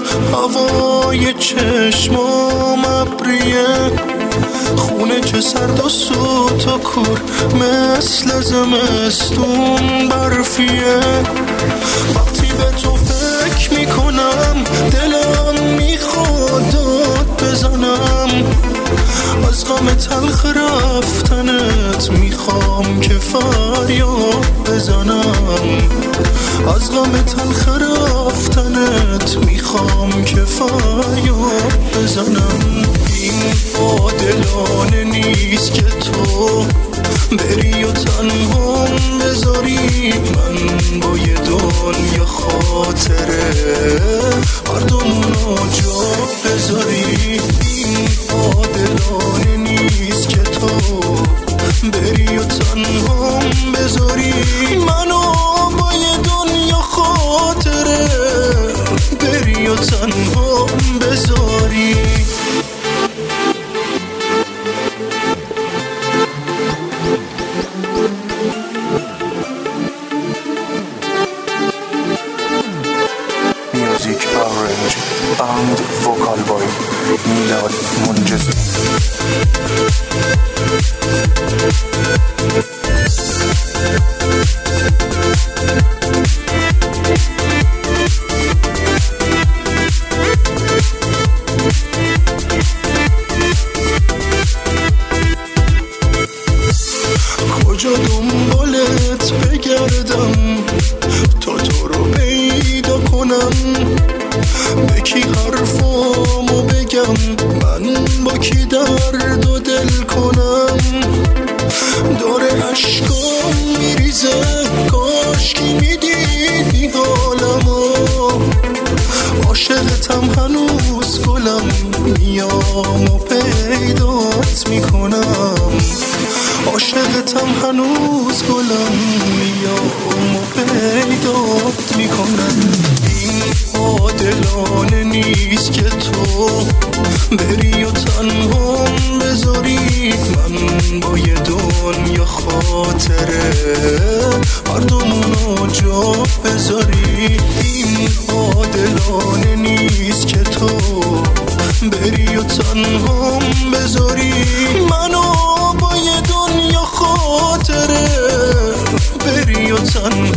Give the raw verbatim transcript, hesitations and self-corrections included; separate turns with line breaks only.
هوای چشمام ابریه، خونه که سرد و سوت و کور مثل زمستون برفیه. وقتی به تو فکر میکنم دلم میخواد داد بزنم، از غم تلخ رفتنت میخوام که فریاد بزنم، از غم تلخ رفتنت میخوام که فریاد بزنم. این عادلانه نیست که تو بری و تنها بذاری من با یه دنیا خاطره هردومونو جا بذاری. این عادلانه نیست که تو بری و تنها بذاری منو با یه دنیا خاطره بری و تنها بذاری.
Music Orange and Vocal Boy Milad Munjezi.
کجا دنبالت بگردم تا تو رو پیدا کنم، به کی حرفامو بگم من با کی درد و دل کنم. داره عشقام میریزه کاش کی میدیدی حالمو، عاشقتم هنوز گلم میام و پیدات میکنم، عاشقتم هنوز گلم میام و پیدات میکنم. این عادلانه نیست که تو بری و تنها بذاری من با یه دنیا خاطره هردومونو جا بذاری. این عادلانه نیست که تو بری و تنها بذاری منو با یه دنیا خاطره بری و تنها